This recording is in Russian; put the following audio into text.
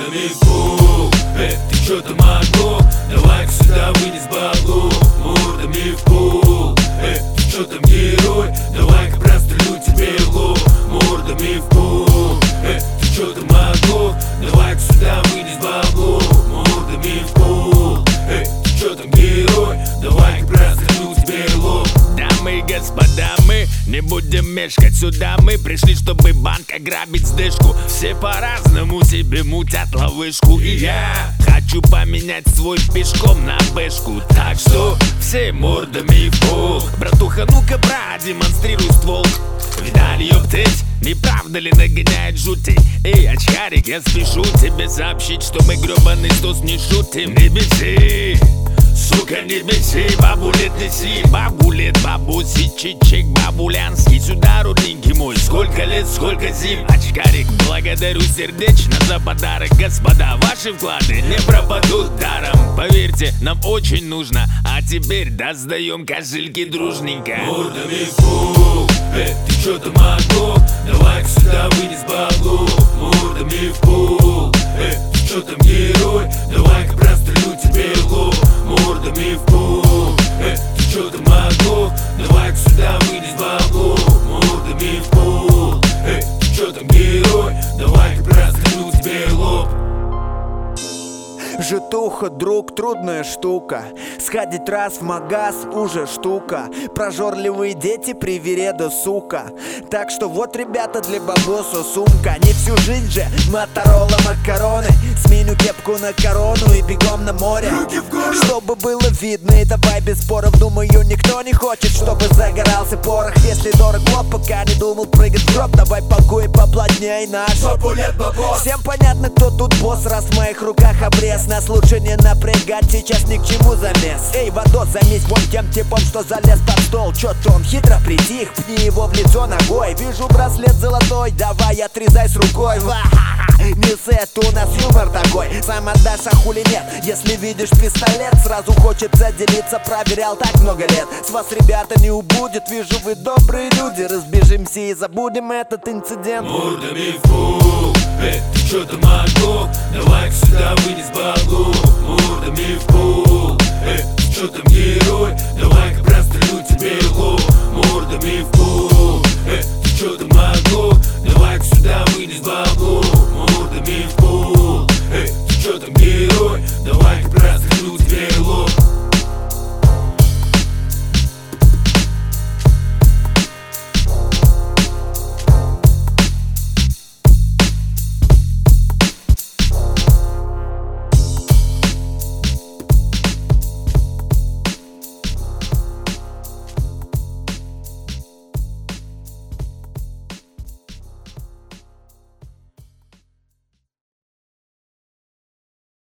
Мордами в пол, ты чё там могу? Давай-ка сюда вынес бабло. Мордами в пол, ты чё там герой? Давай-ка прострелю тебе лоб. Мордами в пол, ты чё там могу? Давай-ка сюда вынес бабло. Мордами в пол, ты чё там герой? Давай-ка прострелю тебе лоб. Дамы и господа, мы не будем мешкать. Сюда мы пришли, чтобы банк ограбить сдышку. Все по-разному себе мутят ловышку. И я хочу поменять свой пешком на бэшку. Так что все мордами в пол. Братуха, ну-ка продемонстрируй ствол. Видали, ёптыть, не правда ли нагоняет жути? Эй, очкарик, я спешу тебе сообщить, что мы гребаный стос не шутим. Не беси, сука, не беси, бабулет неси. Бабулет, бабуси, чичик, бабулянский. Сюда, родненький мой, сколько лет, сколько зим. Очкарик, благодарю сердечно за подарок. Господа, ваши вклады не пропадут даром. Поверьте, нам очень нужно. А теперь сдаем кошельки дружненько. Мордами в пол, ты чё там могу? Давай-ка сюда вынес бабло. Мордами в пол, ты чё там герой? Давай-ка прострелю тебе лоб. Мордами в пол, ты чё там могу? Давай-ка сюда вынес бабло. Мордами в пол, ты чё там герой? Давай-ка прострелю тебе лоб. Житуха, друг, трудная штука. Сходить раз в магаз уже штука. Прожорливые дети, привереда, сука. Так что вот, ребята, для бабоса сумка. Не всю жизнь же Моторола макароны. Сменю кепку на корону и бегом на море. Чтобы было видно, и давай без споров. Думаю, никто не хочет, чтобы загорался порох. Если дорог лоб, пока не думал прыгать в гроб. Давай полку и поплотней наш бабулет бабос. Всем понятно, кто тут босс, раз в моих руках обрез. Нас лучше не напрягать, сейчас ни к чему замес. Эй, Вадос, займись вон тем типом, что залез под стол. Чё-то он хитро притих, пни его в лицо ногой. Вижу браслет золотой, давай отрезай с рукой. Не сет, у нас юмор такой. Сам отдашь, а хули нет. Если видишь пистолет, сразу хочется делиться. Проверял так много лет. С вас, ребята, не убудет. Вижу, вы добрые люди. Разбежимся и забудем этот инцидент. Мордами в пол, ты чё там могу? Давай-ка сюда вынес бабло. Мордами в пол,